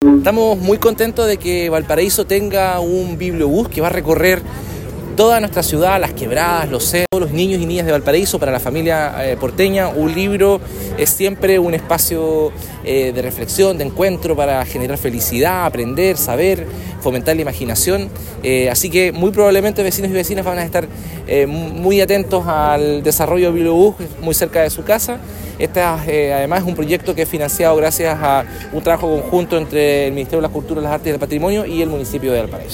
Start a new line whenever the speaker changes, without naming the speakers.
Estamos muy contentos de que Valparaíso tenga un bibliobús que va a recorrer toda nuestra ciudad, las quebradas, los cerros, los niños y niñas de Valparaíso. Para la familia porteña, un libro es siempre un espacio de reflexión, de encuentro para generar felicidad, aprender, saber, fomentar la imaginación. Así que muy probablemente vecinos y vecinas van a estar muy atentos al desarrollo del bibliobús muy cerca de su casa. Además es un proyecto que es financiado gracias a un trabajo conjunto entre el Ministerio de la Cultura, las Artes y el Patrimonio y el municipio de Valparaíso.